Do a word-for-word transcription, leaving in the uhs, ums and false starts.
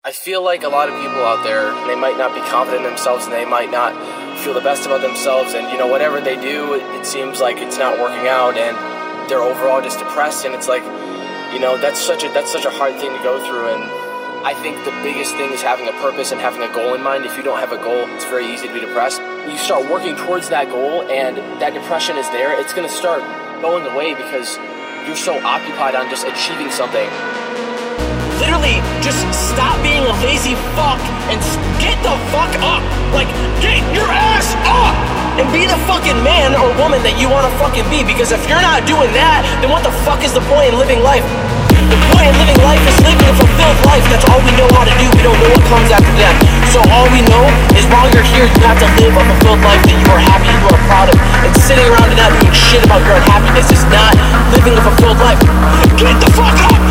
I feel like a lot of people out there, they might not be confident in themselves and they might not feel the best about themselves, and you know, whatever they do, it, it seems like it's not working out and they're overall just depressed, and it's like, you know, that's such a that's such a hard thing to go through. And I think the biggest thing is having a purpose and having a goal in mind. If you don't have a goal, it's very easy to be depressed. When you start working towards that goal and that depression is there, it's going to start going away because you're so occupied on just achieving something. Literally, just stop being a lazy fuck and get the fuck up. Like, get your ass up and be the fucking man or woman that you want to fucking be. Because if you're not doing that, then what the fuck is the point in living life? The point in living life is living a fulfilled life. That's all we know how to do. We don't know what comes after death. So all we know is while you're here, you have to live a fulfilled life that you are happy, you are proud of. And sitting around and not doing shit about your unhappiness is not living a fulfilled life. Get the fuck up!